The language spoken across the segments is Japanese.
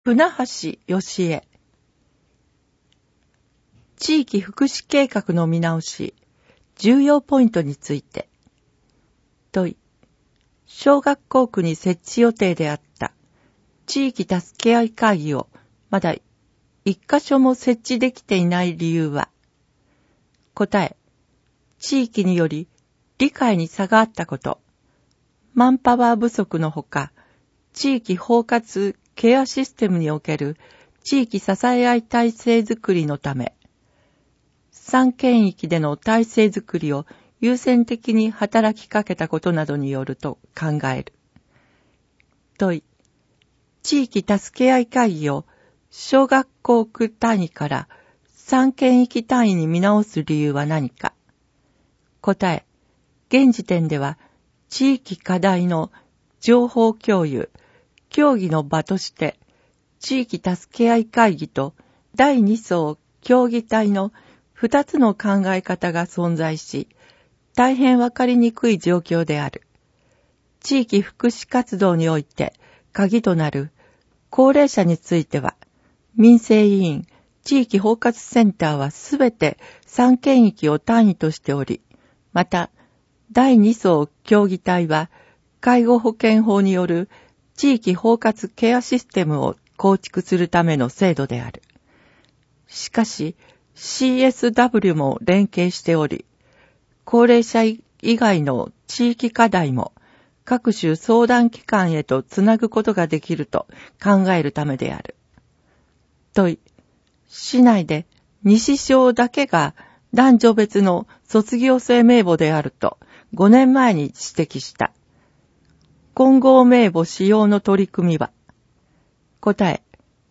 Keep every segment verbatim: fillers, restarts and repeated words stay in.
船橋義恵。地域福祉計画の見直し、重要ポイントについて。問い。小学校区に設置予定であった地域助け合い会議をまだ一箇所も設置できていない理由は。答え。地域により理解に差があったこと、マンパワー不足のほか、地域包括ケアシステムにおける地域支え合い体制づくりのため、三県域での体制づくりを優先的に働きかけたことなどによると考える。問い。地域助け合い会議を小学校区単位から三県域単位に見直す理由は何か。答え。現時点では地域課題の情報共有、協議の場として地域助け合い会議とだいに層協議体の二つの考え方が存在し、大変わかりにくい状況である。地域福祉活動において鍵となる高齢者については、民生委員、地域包括センターはすべて三県域を単位としており、また、だいに層協議体は、介護保険法による地域包括ケアシステムを構築するための制度である。しかし、シーエスダブリュー も連携しており、高齢者以外の地域課題も各種相談機関へとつなぐことができると考えるためである。問い。市内で西小だけが男女別の卒業生名簿であるとごねんまえに指摘した。混合名簿使用の取り組みは。答え。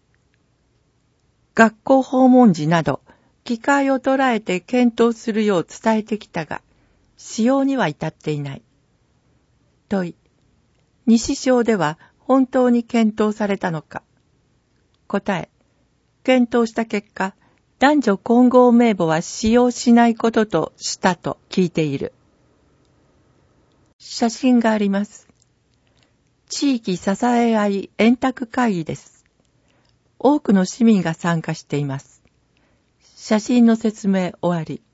学校訪問時など機会を捉えて検討するよう伝えてきたが、使用には至っていない。問い。西小では本当に検討されたのか。答え。検討した結果、男女混合名簿は使用しないこととしたと聞いている。写真があります。地域支え合い円卓会議です。多くの市民が参加しています。写真の説明終わり。